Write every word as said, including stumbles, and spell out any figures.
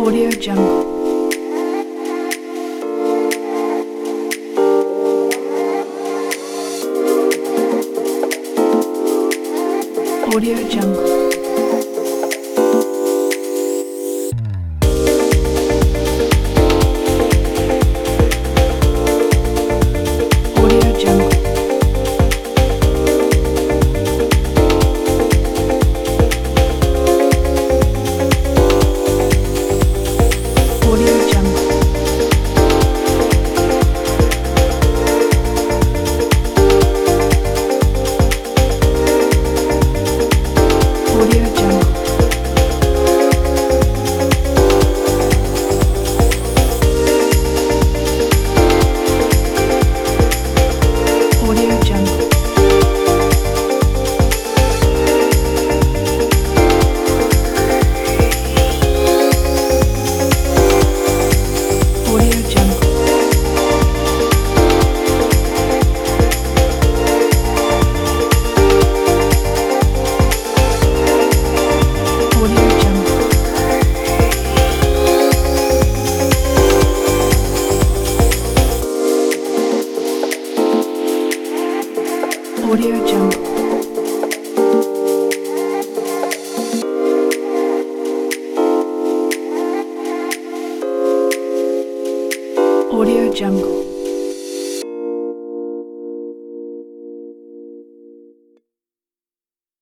Audio Jungle. Audio Jungle. Audio Jungle. Audio Jungle. Audio Jungle. Audio Jungle. Audio Jungle. Audio Jungle. Audio Jungle. Audio Jungle.